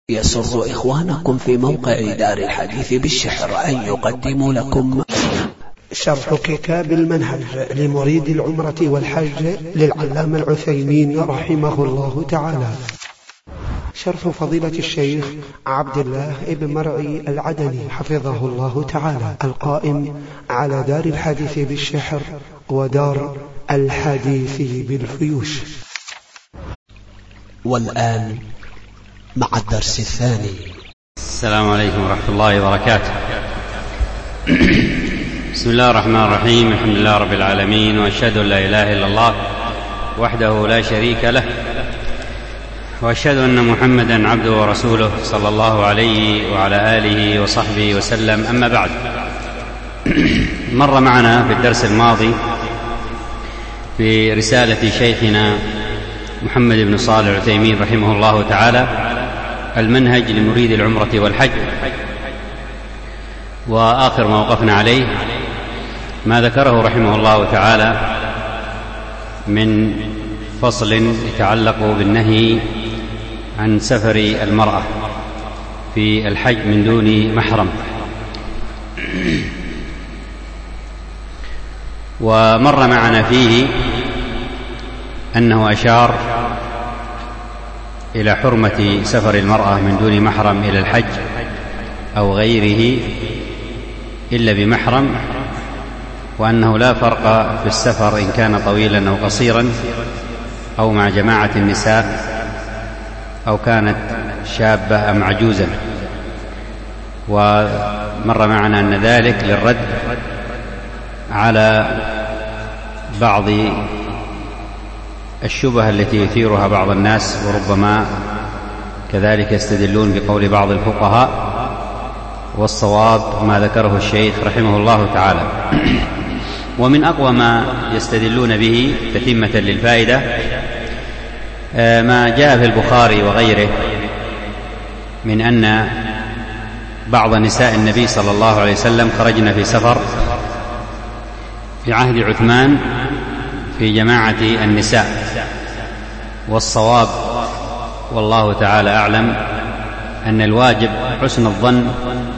يسر إخوانكم في موقع دار الحديث بالشحر أن يقدموا لكم شرح كتاب المنهج لمريد العمرة والحج للعلامة العثيمين رحمه الله تعالى، شرح فضيلة الشيخ عبد الله بن مرعي العدني حفظه الله تعالى، القائم على دار الحديث بالشحر ودار الحديث بالفيوش. والآن مع الدرس الثاني. السلام عليكم ورحمة الله وبركاته. بسم الله الرحمن الرحيم، الحمد لله رب العالمين، وأشهد أن لا إله إلا الله وحده لا شريك له، وأشهد أن محمدا عبده ورسوله صلى الله عليه وعلى آله وصحبه وسلم. أما بعد، مر معنا في الدرس الماضي في رسالة شيخنا محمد بن صالح العثيمين رحمه الله تعالى المنهج لمريد العمرة والحج، وآخر ما وقفنا عليه ما ذكره رحمه الله تعالى من فصل يتعلق بالنهي عن سفر المرأة في الحج من دون محرم. ومر معنا فيه أنه أشار إلى حرمة سفر المرأة من دون محرم إلى الحج أو غيره إلا بمحرم، وأنه لا فرق في السفر إن كان طويلا أو قصيرا أو مع جماعة النساء أو كانت شابة أم عجوزا. ومر معنا أن ذلك للرد على بعض الشبهة التي يثيرها بعض الناس، وربما كذلك يستدلون بقول بعض الفقهاء، والصواب ما ذكره الشيخ رحمه الله تعالى. ومن أقوى ما يستدلون به تتمة للفائدة ما جاء في البخاري وغيره من أن بعض نساء النبي صلى الله عليه وسلم خرجن في سفر في عهد عثمان في جماعة النساء. والصواب والله تعالى أعلم أن الواجب حسن الظن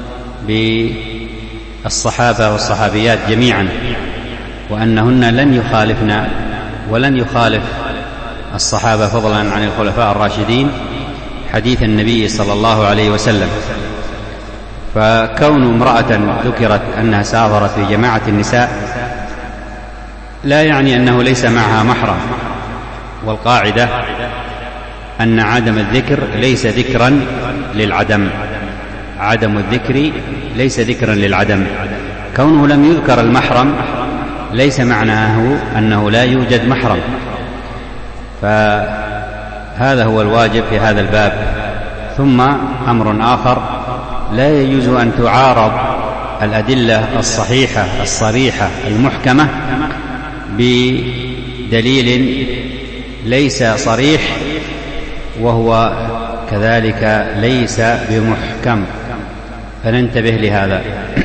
بالصحابة والصحابيات جميعا، وأنهن لن يخالفن ولن يخالف الصحابة فضلا عن الخلفاء الراشدين حديث النبي صلى الله عليه وسلم. فكون امرأة ذكرت أنها سافرت في جماعة النساء لا يعني أنه ليس معها محرم، والقاعدة أن عدم الذكر ليس ذكرا للعدم، عدم الذكر ليس ذكرا للعدم. كونه لم يذكر المحرم ليس معناه أنه لا يوجد محرم. فهذا هو الواجب في هذا الباب. ثم أمر آخر، لا يجوز أن تعارض الأدلة الصحيحة الصريحة المحكمة بدليل ليس صريح وهو كذلك ليس بمحكم، فننتبه لهذا.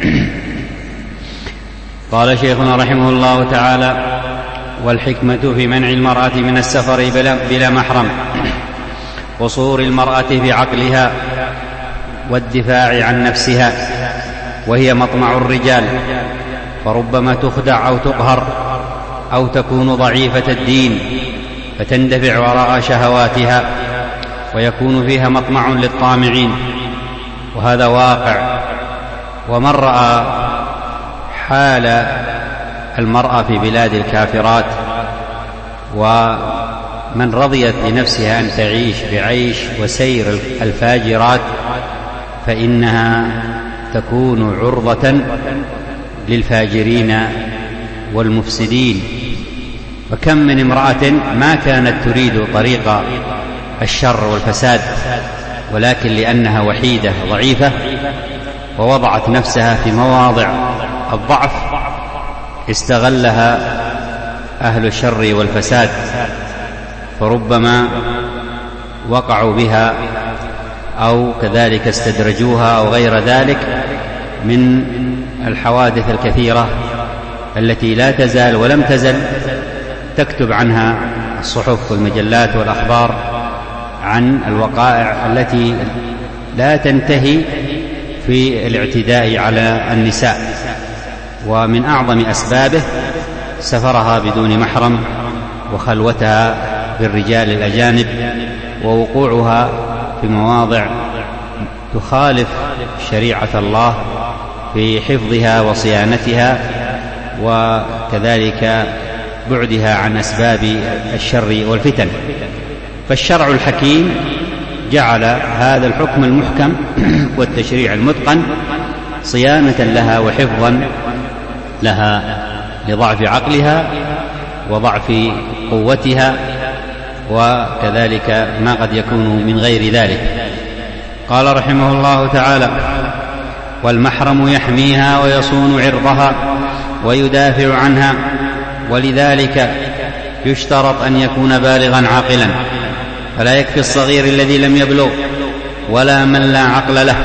قال شيخنا رحمه الله تعالى: والحكمة في منع المرأة من السفر بلا محرم قصور المرأة في عقلها والدفاع عن نفسها، وهي مطمع الرجال، فربما تخدع أو تقهر أو تكون ضعيفة الدين فتندفع وراء شهواتها، ويكون فيها مطمع للطامعين، وهذا واقع. ومن رأى حال المرأة في بلاد الكافرات ومن رضيت لنفسها أن تعيش بعيش وسير الفاجرات فإنها تكون عرضة للفاجرين والمفسدين. وكم من امرأة ما كانت تريد طريق الشر والفساد، ولكن لأنها وحيدة ضعيفة ووضعت نفسها في مواضع الضعف استغلها أهل الشر والفساد، فربما وقعوا بها أو كذلك استدرجوها أو غير ذلك من الحوادث الكثيرة التي لا تزال ولم تزل تكتب عنها الصحف والمجلات والأخبار عن الوقائع التي لا تنتهي في الاعتداء على النساء، ومن أعظم أسبابه سفرها بدون محرم وخلوتها بالرجال الأجانب ووقوعها في مواضع تخالف شريعة الله في حفظها وصيانتها، وكذلك بعدها عن أسباب الشر والفتن. فالشرع الحكيم جعل هذا الحكم المحكم والتشريع المتقن صيانة لها وحفظا لها لضعف عقلها وضعف قوتها، وكذلك ما قد يكون من غير ذلك. قال رحمه الله تعالى: والمحرم يحميها ويصون عرضها ويدافع عنها، ولذلك يشترط أن يكون بالغا عاقلا، فلا يكفي الصغير الذي لم يبلغ ولا من لا عقل له.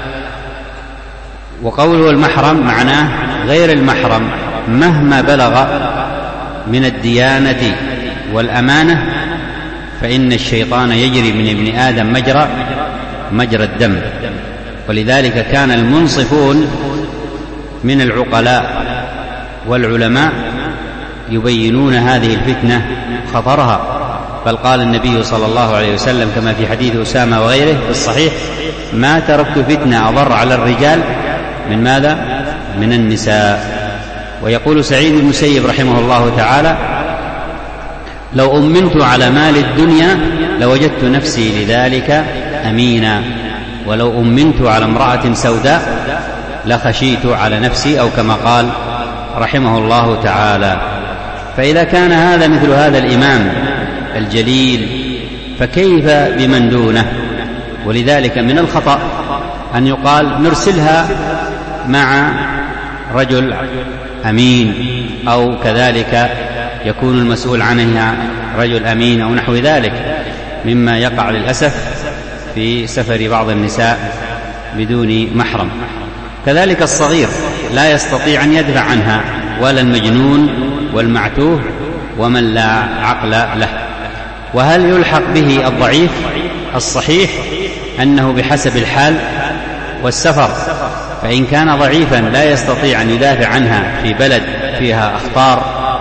وقوله المحرم معناه غير المحرم مهما بلغ من الديانة والأمانة، فإن الشيطان يجري من ابن آدم مجرى الدم. ولذلك كان المنصفون من العقلاء والعلماء يبينون هذه الفتنة خطرها، بل قال النبي صلى الله عليه وسلم كما في حديث أسامة وغيره في الصحيح: ما تركت فتنة أضر على الرجال من ماذا؟ من النساء. ويقول سعيد بن المسيب رحمه الله تعالى: لو أمنت على مال الدنيا لوجدت نفسي لذلك أمينا، ولو أمنت على امرأة سوداء لخشيت على نفسي، أو كما قال رحمه الله تعالى. فإذا كان هذا مثل هذا الإمام الجليل فكيف بمن دونه؟ ولذلك من الخطأ أن يقال نرسلها مع رجل أمين، أو كذلك يكون المسؤول عنها رجل أمين أو نحو ذلك، مما يقع للأسف في سفر بعض النساء بدون محرم. كذلك الصغير لا يستطيع أن يدفع عنها، ولا المجنون والمعتوه ومن لا عقل له. وهل يلحق به الضعيف؟ الصحيح أنه بحسب الحال والسفر، فإن كان ضعيفا لا يستطيع أن يدافع عنها في بلد فيها أخطار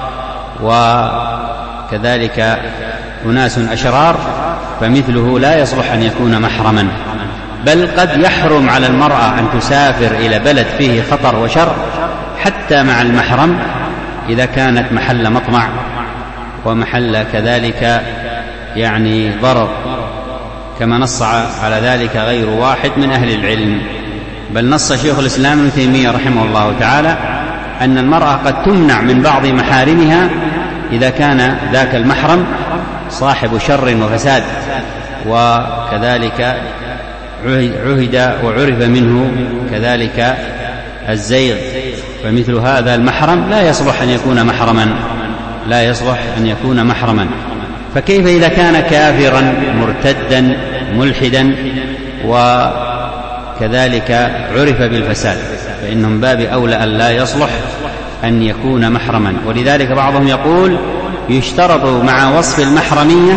وكذلك أناس أشرار، فمثله لا يصلح أن يكون محرما، بل قد يحرم على المرأة أن تسافر إلى بلد فيه خطر وشر حتى مع المحرم إذا كانت محل مطمع ومحل كذلك يعني ضرر، كما نص على ذلك غير واحد من أهل العلم. بل نص شيخ الإسلام ابن تيمية رحمه الله تعالى أن المرأة قد تمنع من بعض محارمها إذا كان ذاك المحرم صاحب شر وفساد، وكذلك عهد وعرف منه كذلك الزيغ، فمثل هذا المحرم لا يصلح أن يكون محرما. فكيف إذا كان كافرا مرتدا ملحدا وكذلك عرف بالفساد، فإنهم باب أولى أن لا يصلح أن يكون محرما. ولذلك بعضهم يقول يشترط مع وصف المحرمية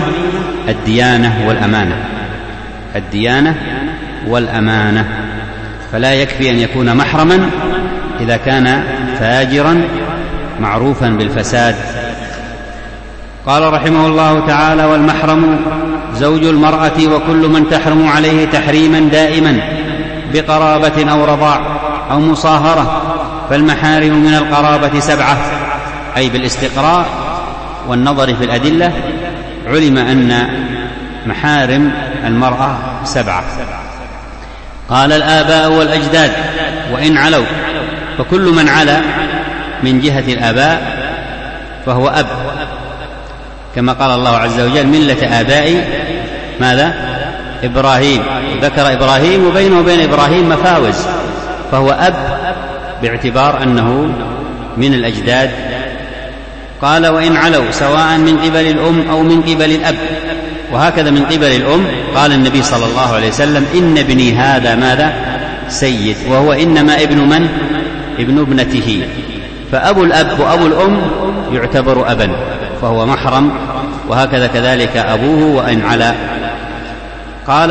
الديانة والأمانة، فلا يكفي أن يكون محرما إذا كان فاجرا معروفا بالفساد. قال رحمه الله تعالى: والمحرم زوج المرأة وكل من تحرم عليه تحريما دائما بقرابة أو رضاع أو مصاهرة، فالمحارم من القرابة 7، أي بالاستقراء والنظر في الأدلة علم أن محارم المرأة 7. قال: الآباء والأجداد وإن علوا، فكل من علا من جهة الآباء فهو أب، كما قال الله عز وجل: ملة آبائي ماذا؟ إبراهيم. ذكر إبراهيم وبينه وبين إبراهيم مفاوز، فهو أب باعتبار أنه من الأجداد. قال: وإن علوا سواء من قبل الأم أو من قبل الأب، وهكذا من قبل الأم قال النبي صلى الله عليه وسلم: إن ابني هذا ماذا؟ سيد، وهو إنما ابن من؟ ابن ابنته. فأبو الأب وأبو الأم يعتبر أبا، فهو محرم، وهكذا كذلك أبوه وإن علا. قال: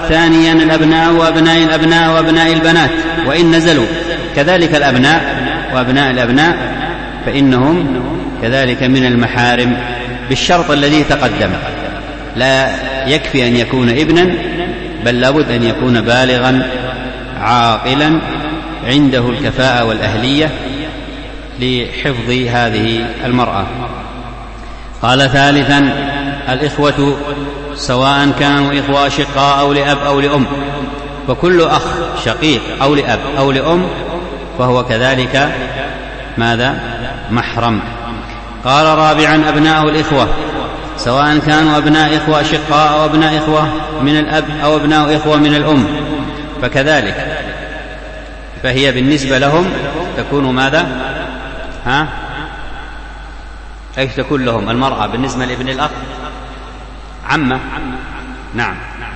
ثانيا الأبناء وأبناء الأبناء وأبناء البنات وإن نزلوا، كذلك الأبناء وأبناء الأبناء فإنهم كذلك من المحارم بالشرط الذي تقدم. لا يكفي أن يكون ابنا، بل لابد أن يكون بالغا عاقلا عنده الكفاءة والأهلية لحفظ هذه المرأة. قال ثالثا الإخوة سواء كانوا إخوة أشقاء أو لأب أو لأم، فكل أخ شقيق أو لأب أو لأم فهو كذلك ماذا؟ محرم. قال رابعا أبناء الإخوة سواء كانوا أبناء إخوة أشقاء أو أبناء إخوة من الأب أو أبناء إخوة من الأم فكذلك، فهي بالنسبة لهم تكون ماذا؟ أي تكون لهم المرأة بالنسبة لابن الأخ عمة. نعم.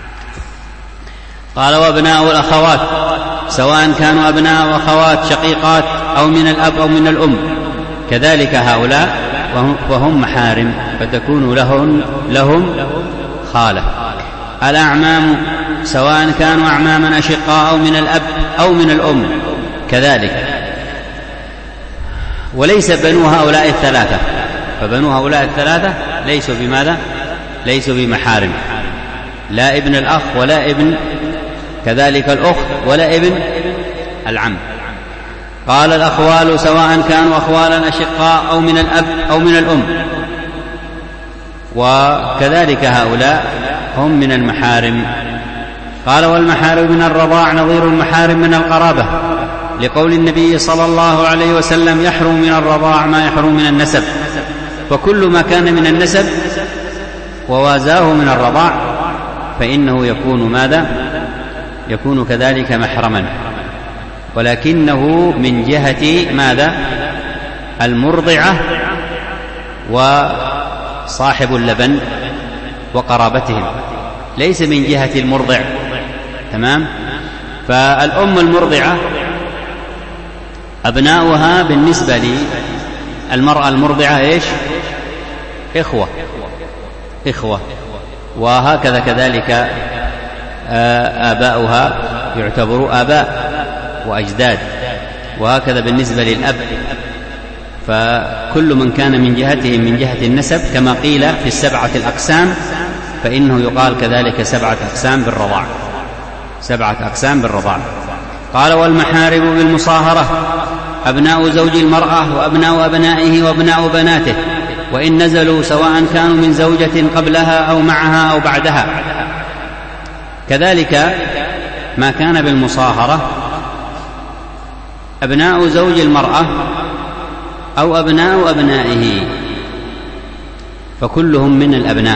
قال وأبناء الأخوات سواء كانوا أبناء وأخوات شقيقات أو من الأب أو من الأم كذلك هؤلاء وهم محارم فتكون لهم خالة. الأعمام سواء كانوا أعماما أشقاء أو من الأب أو من الأم كذلك، وليس بنو هؤلاء الثلاثة، فبنو هؤلاء الثلاثة ليسوا بماذا؟ ليسوا بمحارم، لا ابن الأخ ولا ابن كذلك الأخت ولا ابن العم. قال الأخوال سواء كانوا أخوالا أشقاء أو من الأب أو من الأم وكذلك هؤلاء هم من المحارم. قال والمحارم من الرضاع نظير المحارم من القرابة، لقول النبي صلى الله عليه وسلم يحرم من الرضاع ما يحرم من النسب، فكل ما كان من النسب ووازاه من الرضاع فإنه يكون ماذا؟ يكون كذلك محرما، ولكنه من جهة ماذا؟ المرضعة وصاحب اللبن وقرابتهم، ليس من جهة المرضع. تمام؟ فالأم المرضعة أبناؤها بالنسبة للمرأة المرضعة إيش؟ إخوة، وهكذا كذلك آباؤها يعتبروا آباء وأجداد، وهكذا بالنسبة للأب، فكل من كان من جهتهم من جهة النسب كما قيل في السبعة الأقسام فإنه يقال كذلك سبعة أقسام بالرضاع. قال والمحارم بالمصاهرة أبناء زوج المرأة وأبناء أبنائه وأبناء بناته وإن نزلوا سواء كانوا من زوجة قبلها أو معها أو بعدها، كذلك ما كان بالمصاهرة أبناء زوج المرأة أو أبناء أبنائه فكلهم من الأبناء،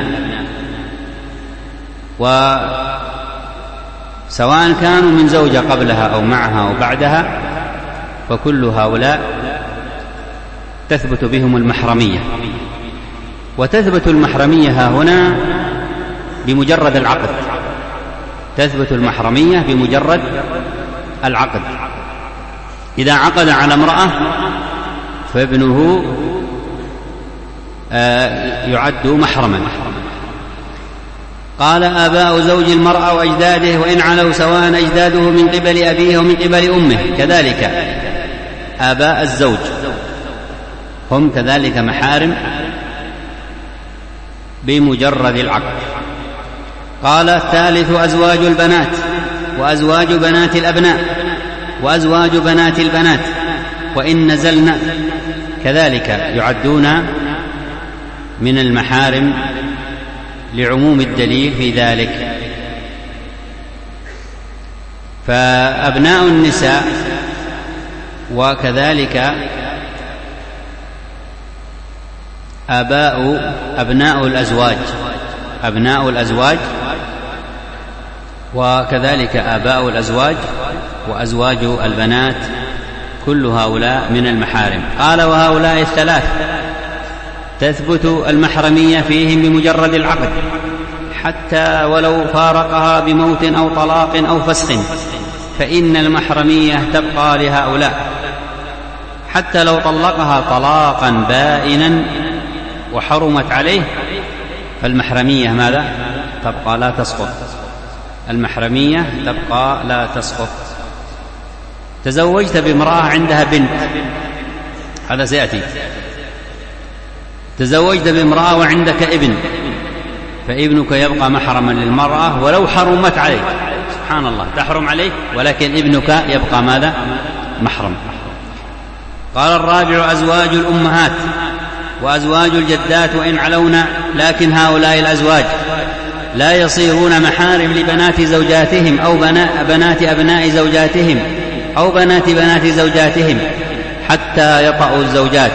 وسواء كانوا من زوجة قبلها أو معها أو بعدها فكل هؤلاء تثبت بهم المحرمية. وتثبت المحرمية ها هنا بمجرد العقد، تثبت المحرمية بمجرد العقد. إذا عقد على امرأة فابنه يعد محرما. قال آباء زوج المرأة وأجداده وإن علوا سواء أجداده من قبل أبيه ومن قبل أمه، كذلك آباء الزوج هم كذلك محارم بمجرد العقد. قال الثالث أزواج البنات وأزواج بنات الأبناء وأزواج بنات البنات وإن نزلن كذلك يعدون من المحارم لعموم الدليل في ذلك. فأبناء النساء وكذلك أبناء الأزواج وكذلك آباء الأزواج وأزواج البنات كل هؤلاء من المحارم. قال وهؤلاء الثلاث تثبت المحرمية فيهم بمجرد العقد حتى ولو فارقها بموت أو طلاق أو فسخ فإن المحرمية تبقى لهؤلاء، حتى لو طلقها طلاقا بائنا وحرمت عليه فالمحرمية ماذا؟ تبقى لا تسقط. المحرمية تبقى لا تسقط. تزوجت بامرأة عندها بنت، هذا سيأتي. تزوجت بامرأة وعندك ابن، فابنك يبقى محرما للمرأة ولو حرمت عليك، سبحان الله، تحرم عليك ولكن ابنك يبقى ماذا؟ محرم. قال الرابع: أزواج الأمهات وأزواج الجدات وإن علونا، لكن هؤلاء الأزواج لا يصيرون محارم لبنات زوجاتهم أو بنات أبناء زوجاتهم أو بنات بنات زوجاتهم حتى يطأوا الزوجات،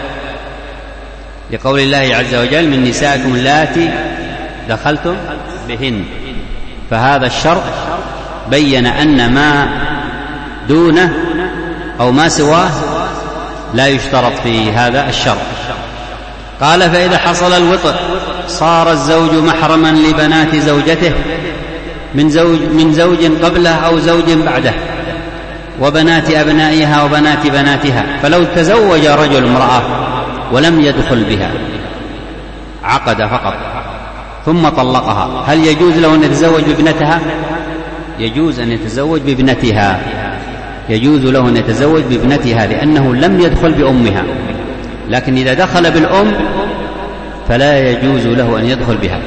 لقول الله عز وجل: من نسائكم اللاتي دخلتم بهن. فهذا الشرط بين أن ما دونه أو ما سواه لا يشترط في هذا الشرط. قال: فإذا حصل الوطء صار الزوج محرما لبنات زوجته من زوج قبله أو زوج بعده، وبنات أبنائها وبنات بناتها. فلو تزوج رجل امرأة ولم يدخل بها، عقد فقط ثم طلقها، هل يجوز له أن يتزوج بابنتها؟ يجوز أن يتزوج بابنتها، يجوز له أن يتزوج بابنتها لأنه لم يدخل بأمها. لكن إذا دخل بالأم فلا يجوز له أن يدخل بها.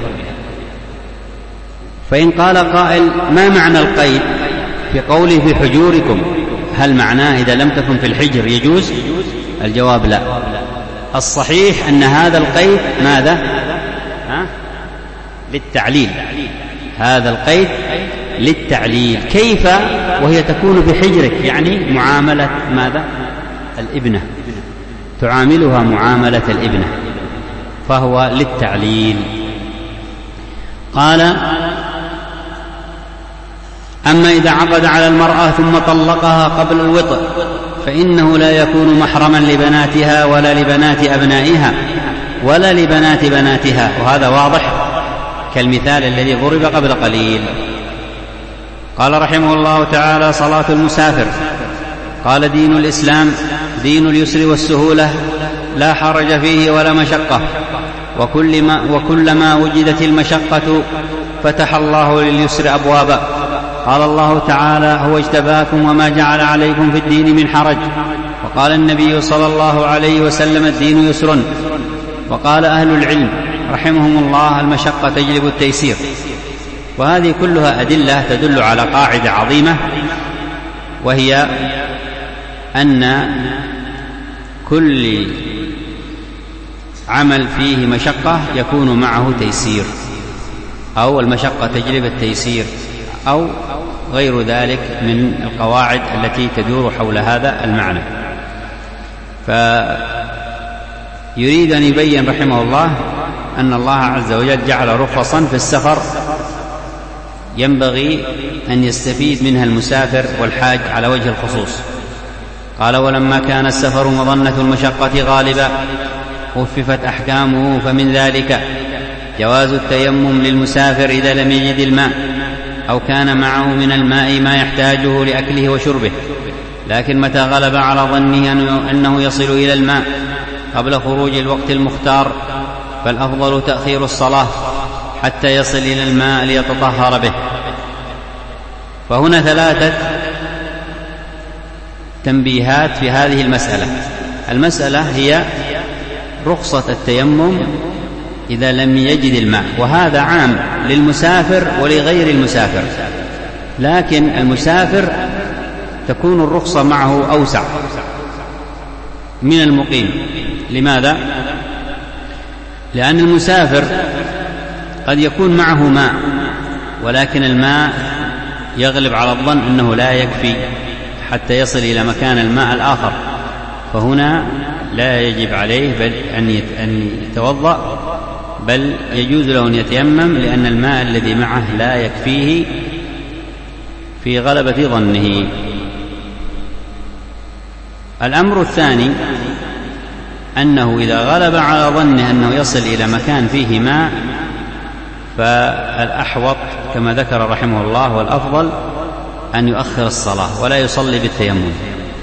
فإن قال قائل: ما معنى القيد في قوله في حجوركم؟ هل معناه إذا لم تكن في الحجر يجوز؟ الجواب: لا. الصحيح أن هذا القيد ماذا؟ للتعليل. هذا القيد للتعليل. كيف وهي تكون بحجرك؟ يعني معاملة ماذا؟ الابنة، تعاملها معاملة الابنة، فهو للتعليل. قال: أما إذا عقد على المرأة ثم طلقها قبل الوطء فإنه لا يكون محرما لبناتها ولا لبنات أبنائها ولا لبنات بناتها، وهذا واضح كالمثال الذي ضرب قبل قليل. قال رحمه الله تعالى: صلاة المسافر. قال: دين الإسلام دين اليسر والسهولة، لا حرج فيه ولا مشقة، وكلما وجدت المشقة فتح الله لليسر أبوابا. قال الله تعالى: هو اجتباكم وما جعل عليكم في الدين من حرج. وقال النبي صلى الله عليه وسلم: الدين يسر. وقال أهل العلم رحمهم الله: المشقة تجلب التيسير. وهذه كلها أدلة تدل على قاعدة عظيمة، وهي أن كل عمل فيه مشقة يكون معه تيسير، أو المشقة تجلب التيسير، أو غير ذلك من القواعد التي تدور حول هذا المعنى. فيريد أن يبين رحمه الله أن الله عز وجل جعل رخصا في السفر ينبغي أن يستفيد منها المسافر والحاج على وجه الخصوص. قال: ولما كان السفر مظنة المشقة غالبا خففت أحكامه، فمن ذلك جواز التيمم للمسافر إذا لم يجد الماء أو كان معه من الماء ما يحتاجه لأكله وشربه، لكن متى غلب على ظنه أنه يصل إلى الماء قبل خروج الوقت المختار فالأفضل تأخير الصلاة حتى يصل إلى الماء ليتطهر به. فهنا 3 تنبيهات في هذه المسألة. المسألة هي رخصة التيمم إذا لم يجد الماء، وهذا عام للمسافر ولغير المسافر، لكن المسافر تكون الرخصة معه أوسع من المقيم. لماذا؟ لأن المسافر قد يكون معه ماء، ولكن الماء يغلب على الظن أنه لا يكفي حتى يصل إلى مكان الماء الآخر، فهنا لا يجب عليه بل أن يتوضأ، بل يجوز له أن يتيمم، لأن الماء الذي معه لا يكفيه في غلبة ظنه. الأمر الثاني أنه إذا غلب على ظنه أنه يصل إلى مكان فيه ماء فالأحوط كما ذكر رحمه الله والأفضل أن يؤخر الصلاة ولا يصلي بالتيمم.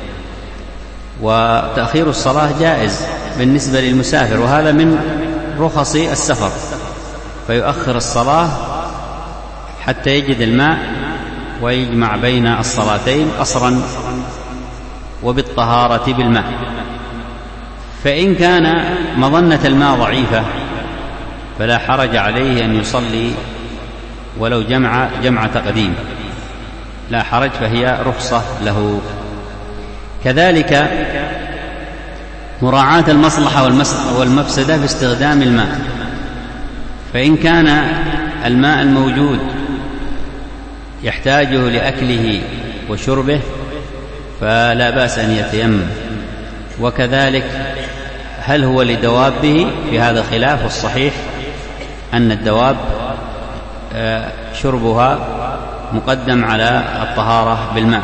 وتأخير الصلاة جائز بالنسبة للمسافر، وهذا من رخص السفر، فيؤخر الصلاة حتى يجد الماء ويجمع بين الصلاتين قصرا وبالطهارة بالماء. فإن كان مظنة الماء ضعيفة فلا حرج عليه أن يصلي ولو جمع تقديم، لا حرج، فهي رخصة له. كذلك مراعاة المصلحة والمفسدة في استخدام الماء، فإن كان الماء الموجود يحتاجه لأكله وشربه فلا بأس أن يتيمم. وكذلك هل هو لدوابه؟ في هذا خلاف، والصحيح أن الدواب شربها مقدم على الطهارة بالماء.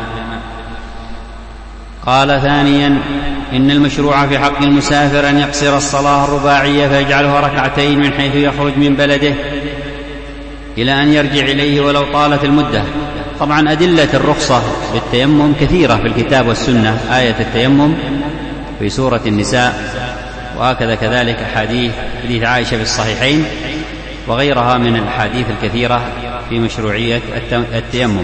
قال ثانيا: إن المشروع في حق المسافر أن يقصر الصلاة الرباعية فيجعلها ركعتين من حيث يخرج من بلده إلى أن يرجع إليه ولو طالت المدة. طبعا أدلة الرخصة بالتيمم كثيرة في الكتاب والسنة، آية التيمم في سورة النساء، وهكذا كذلك حديث عائشة في الصحيحين وغيرها من الحديث الكثيرة في مشروعية التيمم.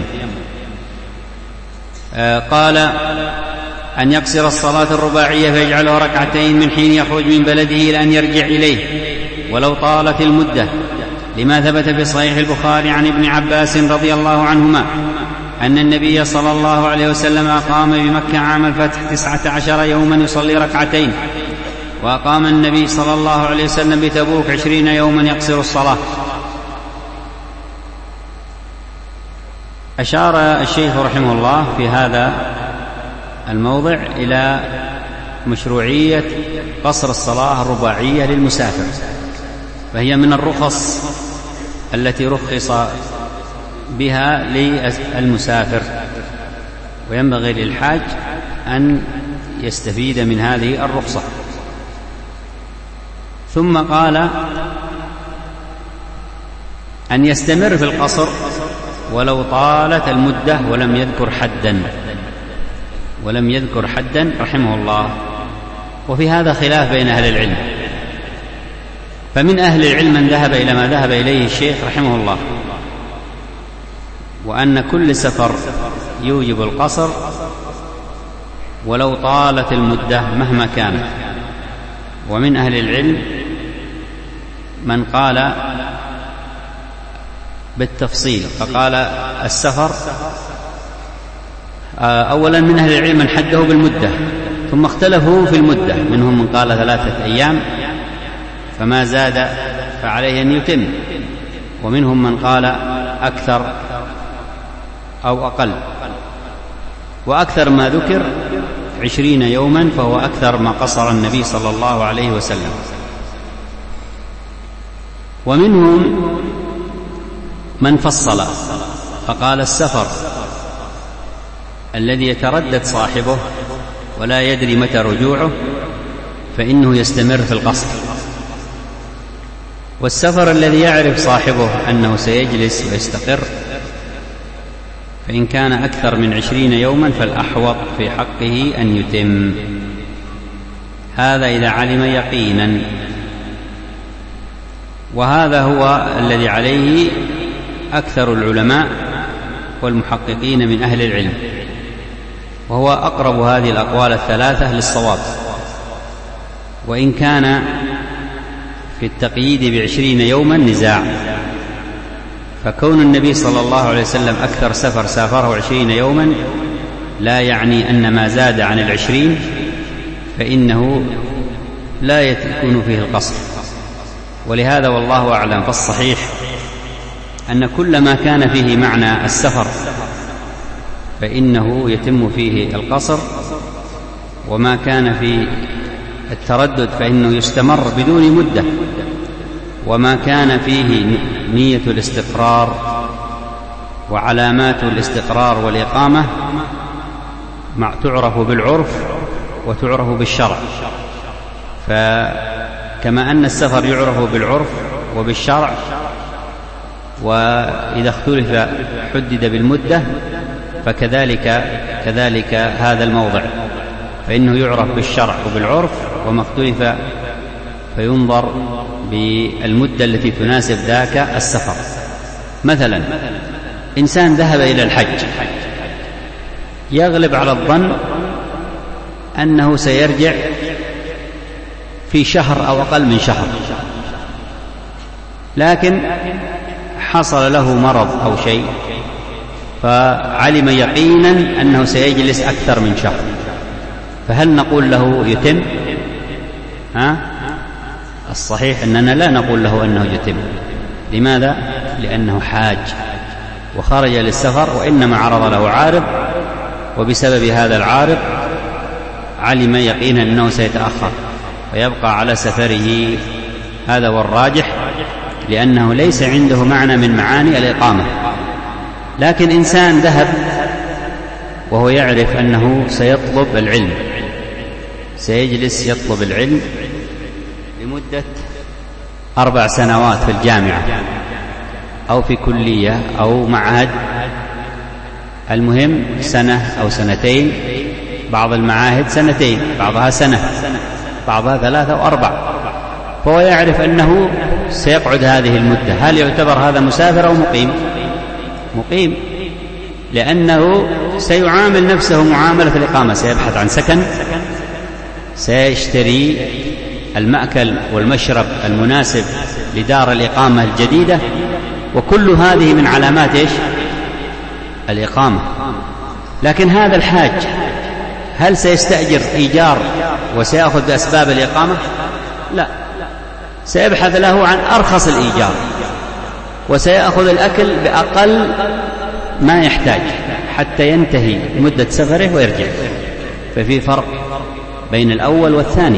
قال: أن يقصر الصلاة الرباعية فيجعلها ركعتين من حين يخرج من بلده إلى أن يرجع إليه ولو طالت المدة، لما ثبت في صحيح البخاري عن ابن عباس رضي الله عنهما أن النبي صلى الله عليه وسلم أقام بمكة عام الفتح 19 يوما يصلي ركعتين، وأقام النبي صلى الله عليه وسلم بتبوك 20 يوما يقصر الصلاة. أشار الشيخ رحمه الله في هذا الموضع إلى مشروعية قصر الصلاة الرباعية للمسافر، فهي من الرخص التي رخص بها للمسافر، وينبغي للحاج أن يستفيد من هذه الرخصة. ثم قال: أن يستمر في القصر ولو طالت المدة، ولم يذكر حدا رحمه الله. وفي هذا خلاف بين أهل العلم، فمن أهل العلم من ذهب إلى ما ذهب إليه الشيخ رحمه الله، وأن كل سفر يوجب القصر ولو طالت المدة مهما كانت. ومن أهل العلم من قال بالتفصيل، فقال السفر أولا من أهل العلم من حده بالمدة، ثم اختلفوا في المدة، منهم من قال 3 أيام فما زاد فعليه أن يتم، ومنهم من قال أكثر أو أقل، وأكثر ما ذكر 20 يوما، فهو أكثر ما قصر النبي صلى الله عليه وسلم. ومنهم من فصل فقال السفر الذي يتردد صاحبه ولا يدري متى رجوعه فإنه يستمر في القصر، والسفر الذي يعرف صاحبه أنه سيجلس ويستقر فإن كان أكثر من 20 يوما فالأحوط في حقه أن يتم، هذا إذا علم يقينا. وهذا هو الذي عليه أكثر العلماء والمحققين من أهل العلم، وهو أقرب هذه الأقوال الثلاثة للصواب. وإن كان في التقييد ب20 يوما نزاع، فكون النبي صلى الله عليه وسلم أكثر سفر سافره 20 يوما لا يعني أن ما زاد عن 20 فإنه لا يكون فيه القصر. ولهذا والله أعلم فالصحيح أن كل ما كان فيه معنى السفر فإنه يتم فيه القصر، وما كان في التردد فإنه يستمر بدون مدة، وما كان فيه نية الاستقرار وعلامات الاستقرار والإقامة تعرف بالعرف وتعرف بالشرع. فكما أن السفر يعرف بالعرف وبالشرع، وإذا اختلف حدد بالمدة، فكذلك هذا الموضع فإنه يعرف بالشرع وبالعرف، وما اختلف فينظر بالمدة التي تناسب ذاك السفر. مثلا إنسان ذهب إلى الحج، يغلب على الظن أنه سيرجع في شهر أو أقل من شهر، لكن حصل له مرض أو شيء فعلم يقينا أنه سيجلس أكثر من شهر، فهل نقول له يتم؟ الصحيح أننا لا نقول له أنه يتم. لماذا؟ لأنه حاج وخرج للسفر، وإنما عرض له عارض، وبسبب هذا العارض علم يقينا أنه سيتأخر ويبقى على سفره. هذا هو الراجح، لأنه ليس عنده معنى من معاني الإقامة. لكن إنسان ذهب وهو يعرف أنه سيطلب العلم، سيجلس يطلب العلم لمدة 4 سنوات في الجامعة أو في كلية أو معهد، المهم سنة أو سنتين، بعض المعاهد سنتين، بعضها سنة، بعضها 3 أو 4، فهو يعرف أنه سيقعد هذه المدة. هل يعتبر هذا مسافر أو مقيم؟ مقيم، لأنه سيعامل نفسه معاملة الإقامة، سيبحث عن سكن، سيشتري المأكل والمشرب المناسب لدار الإقامة الجديدة، وكل هذه من علامات الإقامة. لكن هذا الحاج هل سيستأجر إيجار وسيأخذ بأسباب الإقامة؟ لا، سيبحث له عن أرخص الإيجار، وسيأخذ الأكل بأقل ما يحتاج حتى ينتهي مدة سفره ويرجع. ففي فرق بين الأول والثاني،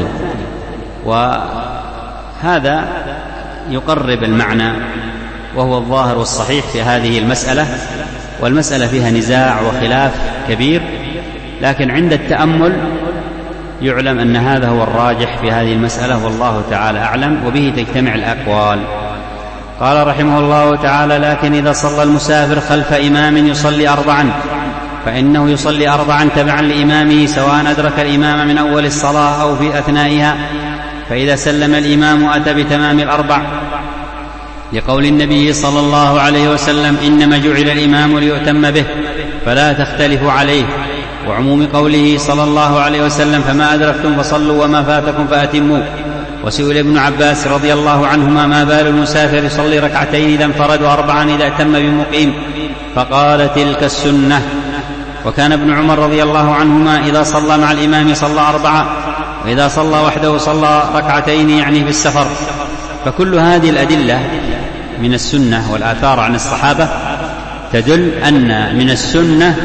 وهذا يقرب المعنى وهو الظاهر والصحيح في هذه المسألة. والمسألة فيها نزاع وخلاف كبير، لكن عند التأمل يعلم أن هذا هو الراجح في هذه المسألة، والله تعالى أعلم، وبه تجتمع الأقوال. قال رحمه الله تعالى: لكن إذا صلى المسافر خلف إمام يصلي 4 فإنه يصلي 4 تبعا لإمامه، سواء أدرك الإمام من أول الصلاة أو في أثنائها. فإذا سلم الإمام أتى بتمام 4، لقول النبي صلى الله عليه وسلم: إنما جعل الإمام ليؤتم به فلا تختلفوا عليه، وعموم قوله صلى الله عليه وسلم: فما أدركتم فصلوا وما فاتكم فأتموا. وسئل ابن عباس رضي الله عنهما: ما بال المسافر يصلي 2 إذا انفرد و4 إذا أتم بمقيم؟ فقال: تلك السنة. وكان ابن عمر رضي الله عنهما إذا صلى مع الإمام صلى 4، وإذا صلى وحده صلى 2 يعني في السفر. فكل هذه الأدلة من السنة والآثار عن الصحابة تدل أن من السنة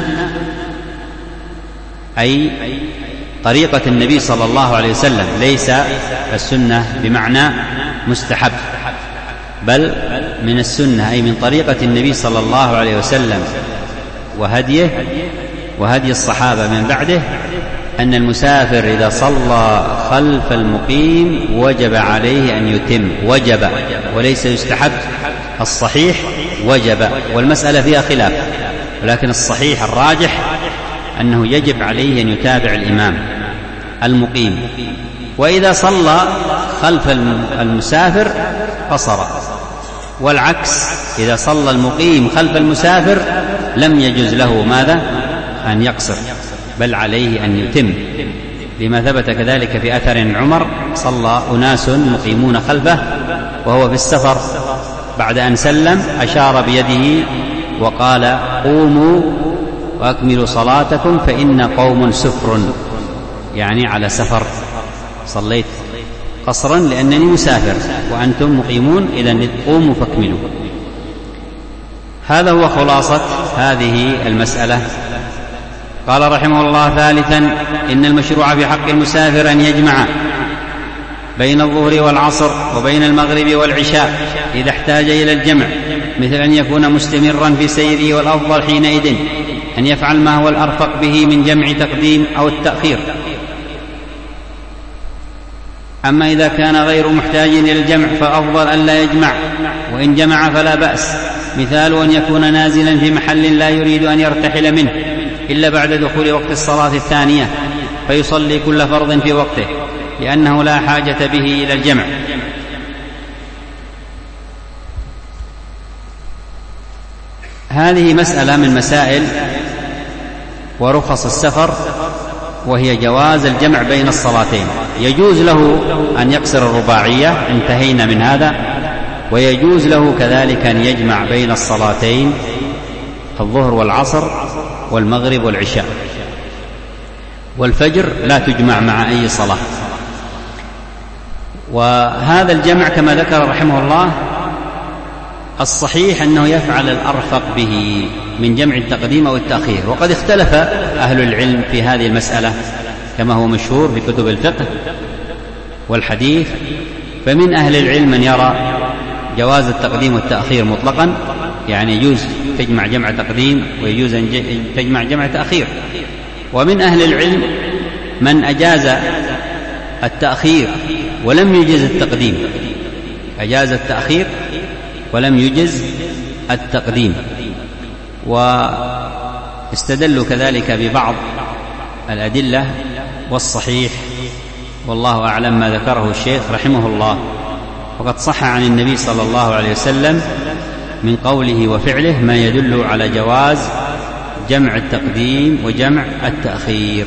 أي طريقة النبي صلى الله عليه وسلم، ليس السنة بمعنى مستحب، بل من السنة أي من طريقة النبي صلى الله عليه وسلم وهديه وهدي الصحابة من بعده، أن المسافر إذا صلى خلف المقيم وجب عليه أن يتم، وجب وليس يستحب. الصحيح وجب، والمسألة فيها خلاف، ولكن الصحيح الراجح أنه يجب عليه أن يتابع الإمام المقيم. وإذا صلى خلف المسافر قصر، والعكس، إذا صلى المقيم خلف المسافر لم يجوز له ماذا؟ أن يقصر، بل عليه أن يتم، لما ثبت كذلك في أثر عمر: صلى أناس مقيمون خلفه وهو في السفر، بعد أن سلم أشار بيده وقال: قوموا وأكملوا صلاتكم فإن قوم سفر، يعني على سفر، صليت قصرا لأنني مسافر وأنتم مقيمون، إذن قوموا فاكملوا. هذا هو خلاصة هذه المسألة. قال رحمه الله: ثالثا، إن المشروع في حق المسافر أن يجمع بين الظهر والعصر وبين المغرب والعشاء إذا احتاج إلى الجمع، مثل أن يكون مستمرا في سيره، والأفضل حينئذ أن يفعل ما هو الأرفق به من جمع تقديم أو التأخير. أما إذا كان غير محتاج إلى الجمع فأفضل أن لا يجمع، وإن جمع فلا بأس. مثال أن يكون نازلا في محل لا يريد أن يرتحل منه إلا بعد دخول وقت الصلاة الثانية، فيصلي كل فرض في وقته، لأنه لا حاجة به إلى الجمع. هذه مسألة من مسائل ورخص السفر، وهي جواز الجمع بين الصلاتين. يجوز له أن يقصر الرباعية، انتهينا من هذا، ويجوز له كذلك أن يجمع بين الصلاتين الظهر والعصر والمغرب والعشاء، والفجر لا تجمع مع أي صلاة. وهذا الجمع كما ذكر رحمه الله الصحيح أنه يفعل الأرفق به من جمع التقديم أو التأخير. وقد اختلف أهل العلم في هذه المسألة كما هو مشهور في كتب الفقه والحديث. فمن أهل العلم من يرى جواز التقديم والتأخير مطلقا، يعني يجوز تجمع جمع تقديم ويجوز أن تجمع جمع تأخير. ومن أهل العلم من أجاز التأخير ولم يجز التقديم، أجاز التأخير ولم يجز التقديم، واستدلوا كذلك ببعض الأدلة. والصحيح والله أعلم ما ذكره الشيخ رحمه الله، وقد صح عن النبي صلى الله عليه وسلم من قوله وفعله ما يدل على جواز جمع التقديم وجمع التأخير.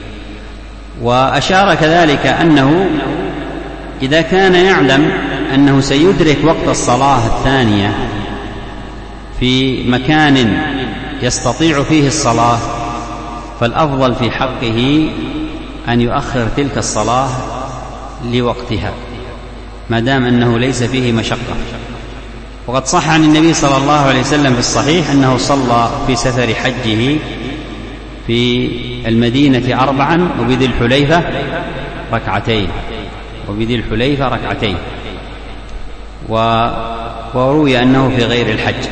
وأشار كذلك أنه إذا كان يعلم أنه سيدرك وقت الصلاة الثانية في مكان يستطيع فيه الصلاة، فالأفضل في حقه أن يؤخر تلك الصلاة لوقتها ما دام أنه ليس فيه مشقة. وقد صح عن النبي صلى الله عليه وسلم في الصحيح أنه صلى في سفر حجه في المدينة 4 وبذي الحليفة ركعتين، وروي أنه في غير الحج.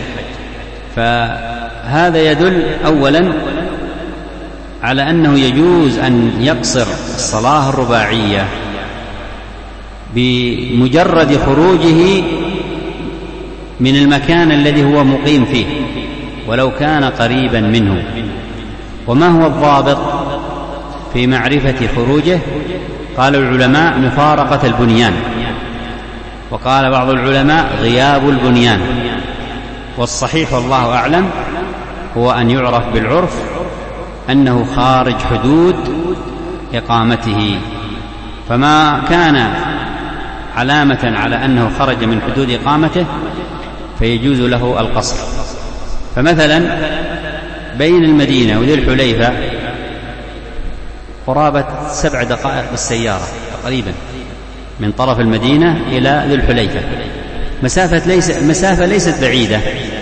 فهذا يدل أولا على أنه يجوز أن يقصر الصلاة الرباعية بمجرد خروجه من المكان الذي هو مقيم فيه ولو كان قريبا منه. وما هو الضابط في معرفة خروجه؟ قال العلماء مفارقة البنيان، وقال بعض العلماء غياب البنيان. والصحيح والله أعلم هو أن يعرف بالعرف أنه خارج حدود إقامته، فما كان علامة على أنه خرج من حدود إقامته فيجوز له القصر. فمثلا بين المدينة وذي الحليفة قرابة 7 دقائق بالسيارة تقريبا من طرف المدينة إلى ذي الحليفة، مسافة ليست بعيدة،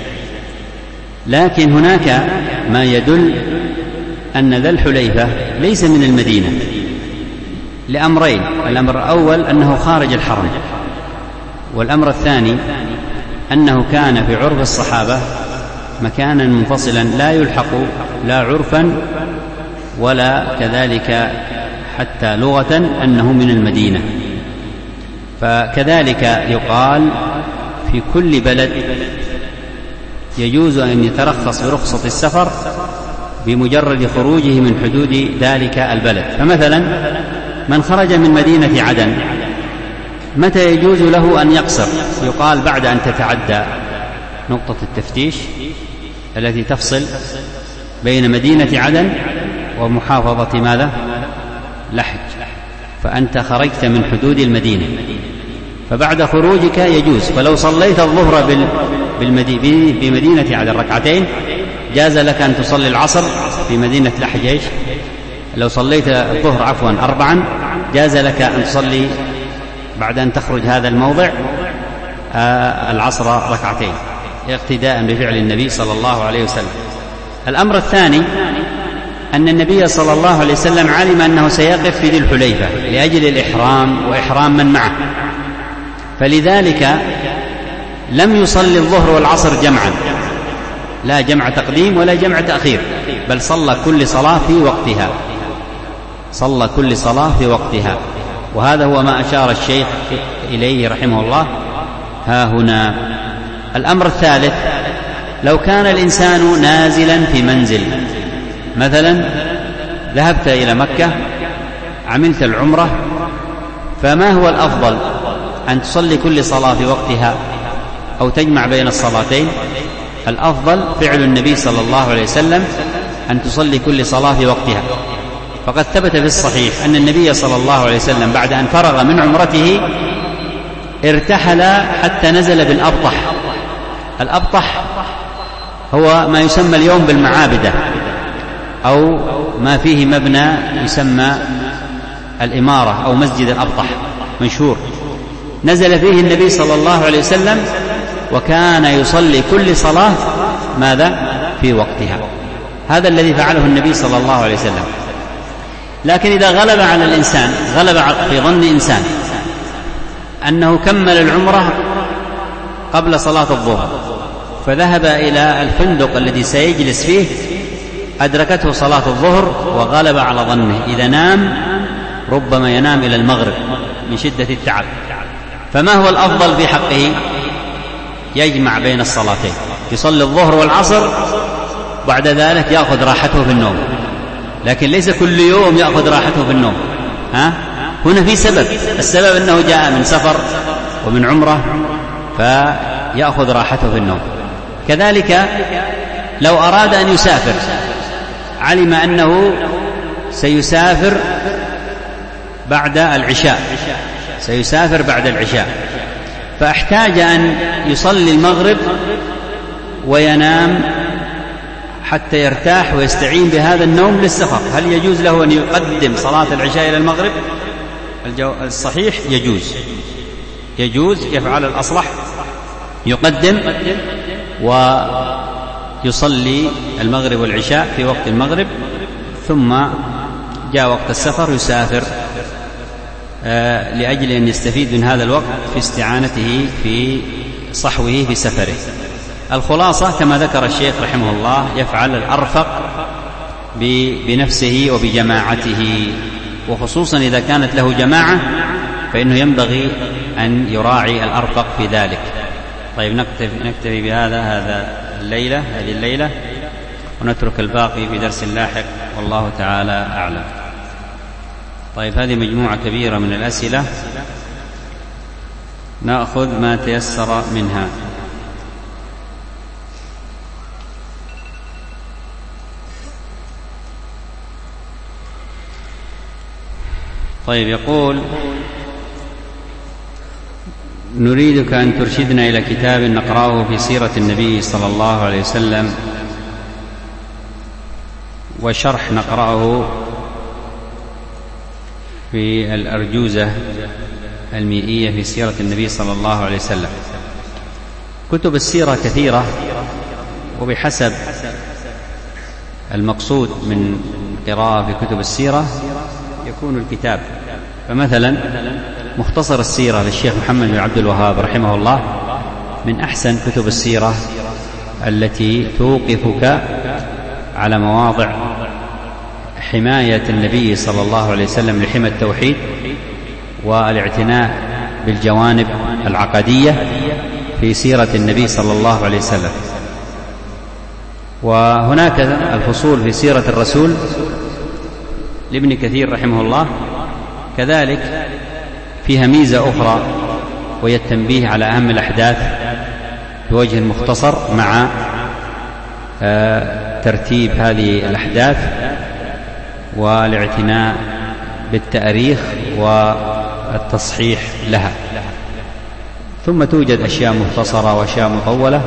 لكن هناك ما يدل أن ذا الحليفة ليس من المدينة لأمرين: الأمر الأول أنه خارج الحرم، والأمر الثاني أنه كان في عرف الصحابة مكانا منفصلا لا يلحق لا عرفا ولا كذلك حتى لغة أنه من المدينة. فكذلك يقال في كل بلد يجوز أن يترخص برخصة السفر بمجرد خروجه من حدود ذلك البلد. فمثلا من خرج من مدينة عدن متى يجوز له أن يقصر؟ يقال بعد أن تتعدى نقطة التفتيش التي تفصل بين مدينة عدن ومحافظة ماذا؟ لحج، فأنت خرجت من حدود المدينة، فبعد خروجك يجوز. فلو صليت الظهر بمدينة عدن ركعتين جاز لك أن تصلي العصر في مدينة لحج. لو صليت الظهر 4 جاز لك أن تصلي بعد أن تخرج هذا الموضع العصر ركعتين اقتداء بفعل النبي صلى الله عليه وسلم. الأمر الثاني أن النبي صلى الله عليه وسلم علم أنه سيقف في ذي الحليفة لأجل الإحرام وإحرام من معه، فلذلك لم يصلي الظهر والعصر جمعا، لا جمع تقديم ولا جمع تأخير، بل صلى كل صلاة في وقتها. وهذا هو ما أشار الشيخ إليه رحمه الله ها هنا. الأمر الثالث: لو كان الإنسان نازلا في منزل، مثلا ذهبت إلى مكة عملت العمرة، فما هو الأفضل؟ أن تصلي كل صلاة في وقتها أو تجمع بين الصلاتين؟ الأفضل فعل النبي صلى الله عليه وسلم أن تصلي كل صلاة في وقتها. فقد ثبت في الصحيح أن النبي صلى الله عليه وسلم بعد أن فرغ من عمرته ارتحل حتى نزل بالأبطح. الأبطح هو ما يسمى اليوم بالمعابدة، أو ما فيه مبنى يسمى الإمارة أو مسجد الأبطح مشهور. نزل فيه النبي صلى الله عليه وسلم وكان يصلي كل صلاة ماذا؟ في وقتها. هذا الذي فعله النبي صلى الله عليه وسلم. لكن إذا غلب على الإنسان، غلب في ظن إنسان أنه كمل العمرة قبل صلاة الظهر فذهب إلى الفندق الذي سيجلس فيه، أدركته صلاة الظهر وغلب على ظنه، إذا نام ربما ينام إلى المغرب من شدة التعب. فما هو الأفضل في حقه؟ يجمع بين الصلاتين، يصلي الظهر والعصر، بعد ذلك يأخذ راحته في النوم. لكن ليس كل يوم يأخذ راحته في النوم. هنا في سبب، السبب أنه جاء من سفر ومن عمرة فيأخذ راحته في النوم. كذلك لو أراد أن يسافر، علم أنه سيسافر بعد العشاء، سيسافر بعد العشاء، فاحتاج أن يصلي المغرب وينام حتى يرتاح ويستعين بهذا النوم للسفر. هل يجوز له أن يقدم صلاة العشاء إلى المغرب؟ الصحيح يجوز يفعل الأصلح، يقدم ويصلي المغرب والعشاء في وقت المغرب، ثم جاء وقت السفر يسافر لأجل أن يستفيد من هذا الوقت في استعانته في صحوه في سفره. الخلاصة كما ذكر الشيخ رحمه الله، يفعل الأرفق بنفسه وبجماعته، وخصوصا إذا كانت له جماعة فإنه ينبغي أن يراعي الأرفق في ذلك. طيب نكتفي بهذا هذه الليلة ونترك الباقي في درس لاحق، والله تعالى أعلم. طيب هذه مجموعة كبيرة من الأسئلة، نأخذ ما تيسر منها. طيب يقول: نريدك أن ترشدنا إلى كتاب نقرأه في سيرة النبي صلى الله عليه وسلم، وشرح نقرأه في الأرجوزة المئية في سيرة النبي صلى الله عليه وسلم. كتب السيرة كثيرة، وبحسب المقصود من قراءة في كتب السيرة يكون الكتاب. فمثلا مختصر السيرة للشيخ محمد بن عبد الوهاب رحمه الله من أحسن كتب السيرة التي توقفك على مواضع حماية النبي صلى الله عليه وسلم لحمى التوحيد والاعتناء بالجوانب العقدية في سيرة النبي صلى الله عليه وسلم. وهناك الفصول في سيرة الرسول لابن كثير رحمه الله، كذلك فيها ميزة أخرى وهي التنبيه على أهم الأحداث بوجه مختصر مع ترتيب هذه الأحداث والاعتناء بالتاريخ والتصحيح لها. ثم توجد أشياء مختصرة وأشياء مطولة،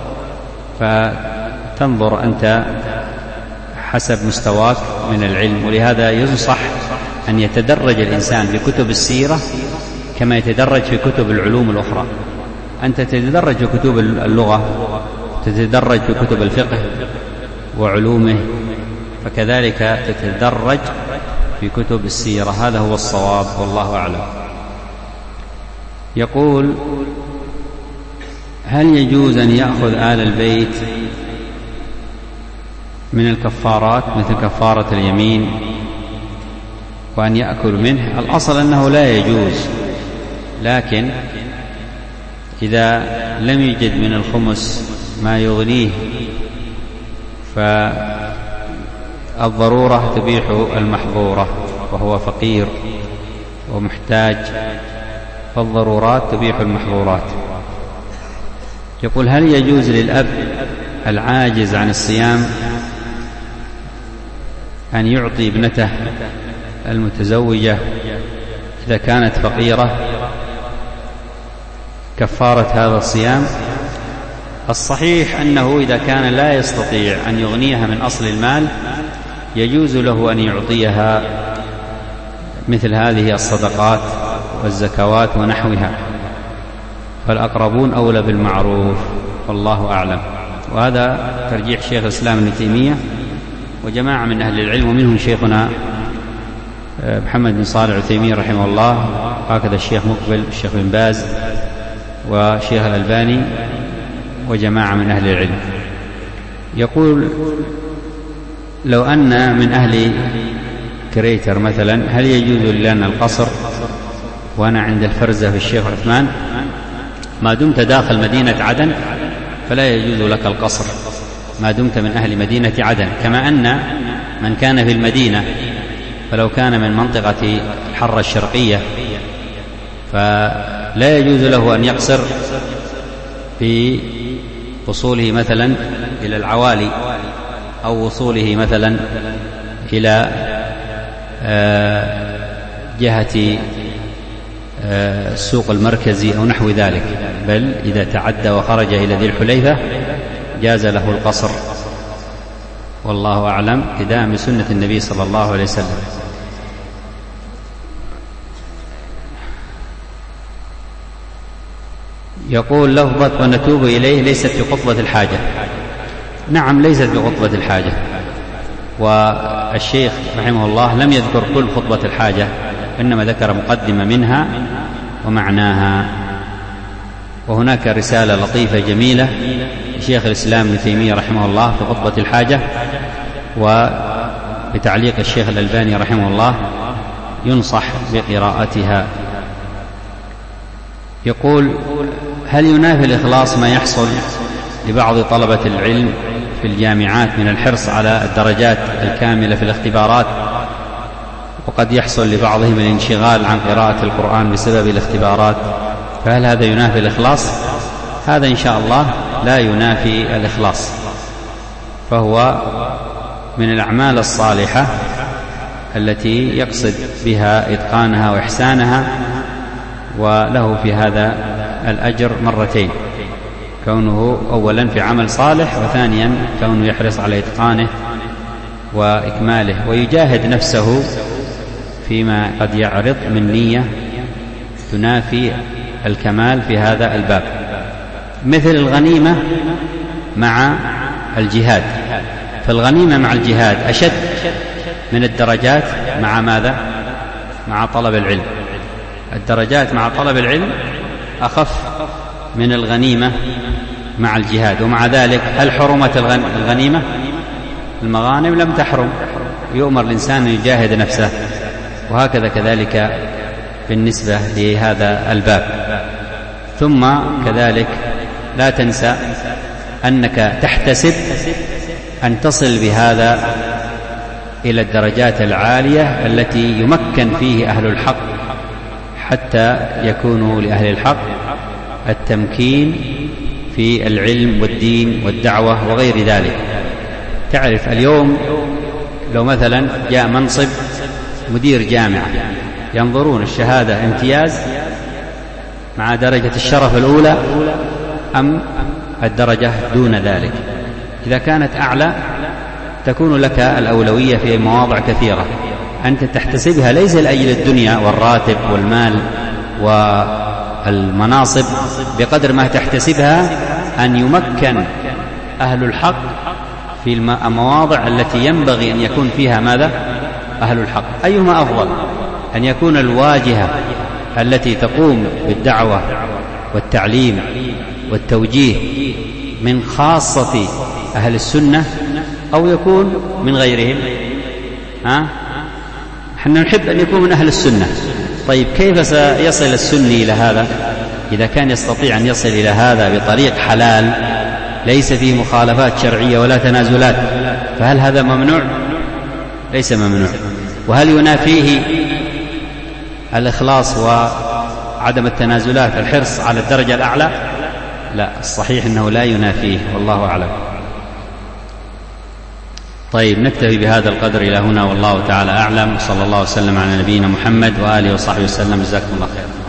فتنظر أنت حسب مستواك من العلم. ولهذا ينصح أن يتدرج الإنسان بكتب السيرة كما يتدرج في كتب العلوم الأخرى. أنت تتدرج في كتب اللغة، تتدرج في كتب الفقه وعلومه، فكذلك تتدرج في كتب السيرة. هذا هو الصواب والله أعلم. يقول: هل يجوز أن يأخذ آل البيت من الكفارات مثل كفارة اليمين وأن يأكل منه؟ الأصل أنه لا يجوز، لكن إذا لم يجد من الخمس ما يغنيه فالضرورة تبيح المحظورة، وهو فقير ومحتاج، فالضرورات تبيح المحظورات. يقول: هل يجوز للأب العاجز عن الصيام أن يعطي ابنته المتزوجة إذا كانت فقيرة كفارة هذا الصيام؟ الصحيح أنه إذا كان لا يستطيع أن يغنيها من أصل المال يجوز له أن يعطيها مثل هذه الصدقات والزكوات ونحوها، فالأقربون أولى بالمعروف، والله أعلم. وهذا ترجيح شيخ الإسلام ابن تيمية وجماعة من أهل العلم، ومنهم شيخنا محمد بن صالح العثيمين رحمه الله، هكذا الشيخ مقبل، الشيخ بن باز، وشيخ الألباني، وجماعة من أهل العلم. يقول: لو أن من أهل كريتر مثلا، هل يجوز لنا القصر وأنا عند الفرزة في الشيخ عثمان؟ ما دمت داخل مدينة عدن فلا يجوز لك القصر ما دمت من أهل مدينة عدن، كما أن من كان في المدينة فلو كان من منطقة الحرة الشرقية فلا يجوز له أن يقصر في وصوله مثلا إلى العوالي، أو وصوله مثلا إلى جهة السوق المركزي أو نحو ذلك، بل إذا تعدى وخرج إلى ذي الحليفة جاز له القصر، والله أعلم، ابتداء بسنة النبي صلى الله عليه وسلم. يقول: لفظة ونتوب إليه ليست في خطبة الحاجة. نعم، ليست في خطبة الحاجة، والشيخ رحمه الله لم يذكر كل خطبة الحاجة، إنما ذكر مقدمة منها ومعناها. وهناك رسالة لطيفة جميلة لشيخ الإسلام ابن تيمية رحمه الله في خطبة الحاجة، وبتعليق الشيخ الألباني رحمه الله، ينصح بقراءتها. يقول: هل ينافي الإخلاص ما يحصل لبعض طلبة العلم في الجامعات من الحرص على الدرجات الكاملة في الاختبارات، وقد يحصل لبعضهم الانشغال عن قراءة القرآن بسبب الاختبارات، فهل هذا ينافي الإخلاص؟ هذا إن شاء الله لا ينافي الإخلاص، فهو من الأعمال الصالحة التي يقصد بها إتقانها وإحسانها، وله في هذا الأجر مرتين، كونه أولا في عمل صالح، وثانيا كونه يحرص على إتقانه وإكماله، ويجاهد نفسه فيما قد يعرض من نية تنافي الكمال في هذا الباب، مثل الغنيمة مع الجهاد. فالغنيمة مع الجهاد أشد من الدرجات مع ماذا؟ مع طلب العلم. الدرجات مع طلب العلم أخف من الغنيمة مع الجهاد، ومع ذلك هل حرمت الغنيمة؟ المغانم لم تحرم، يؤمر الإنسان أن يجاهد نفسه، وهكذا كذلك بالنسبة لهذا الباب. ثم كذلك لا تنسى أنك تحتسب أن تصل بهذا إلى الدرجات العالية التي يمكن فيه أهل الحق، حتى يكونوا لأهل الحق التمكين في العلم والدين والدعوة وغير ذلك. تعرف اليوم لو مثلا جاء منصب مدير جامعة، ينظرون الشهادة امتياز مع درجة الشرف الأولى أم الدرجة دون ذلك. إذا كانت أعلى تكون لك الأولوية في مواضع كثيرة، أنت تحتسبها ليس لأجل الدنيا والراتب والمال والمناصب، بقدر ما تحتسبها أن يمكن أهل الحق في المواضع التي ينبغي أن يكون فيها ماذا؟ أهل الحق. أيهما أفضل؟ أن يكون الواجهة التي تقوم بالدعوة والتعليم والتوجيه من خاصة أهل السنة، أو يكون من غيرهم؟ نحن نحب أن يكون من أهل السنة. طيب كيف سيصل السني إلى هذا؟ إذا كان يستطيع أن يصل إلى هذا بطريق حلال ليس فيه مخالفات شرعية ولا تنازلات، فهل هذا ممنوع؟ ليس ممنوع. وهل ينافيه الإخلاص وعدم التنازلات الحرص على الدرجة الأعلى؟ لا، الصحيح أنه لا ينافيه، والله أعلم. طيب، نكتفي بهذا القدر إلى هنا، والله تعالى أعلم، صلى الله وسلم على نبينا محمد وآله وصحبه وسلم. جزاكم الله خير.